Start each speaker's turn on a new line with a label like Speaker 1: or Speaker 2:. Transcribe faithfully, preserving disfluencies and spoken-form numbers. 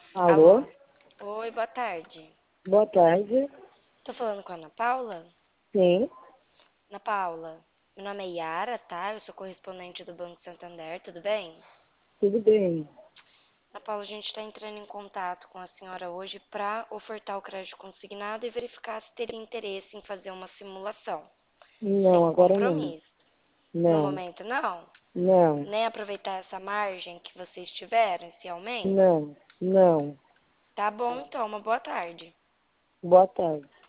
Speaker 1: Alô?
Speaker 2: Alô? Oi, boa tarde.
Speaker 1: Boa tarde.
Speaker 2: Tô falando com a Ana Paula?
Speaker 1: Sim,
Speaker 2: Ana Paula, meu nome é Yara, tá? Eu sou correspondente do Banco Santander, tudo bem?
Speaker 1: tudo bem.
Speaker 2: Ana Paula, a gente tá entrando em contato com a senhora hoje para ofertar o crédito consignado e verificar se teria interesse em fazer uma simulação,
Speaker 1: Não,
Speaker 2: sem
Speaker 1: agora não.
Speaker 2: compromisso. No
Speaker 1: Não,
Speaker 2: momento, não?
Speaker 1: não,
Speaker 2: Nem aproveitar essa margem que vocês tiveram, esse aumento?
Speaker 1: não, não.
Speaker 2: Tá bom, então, uma boa tarde.
Speaker 1: Boa tarde.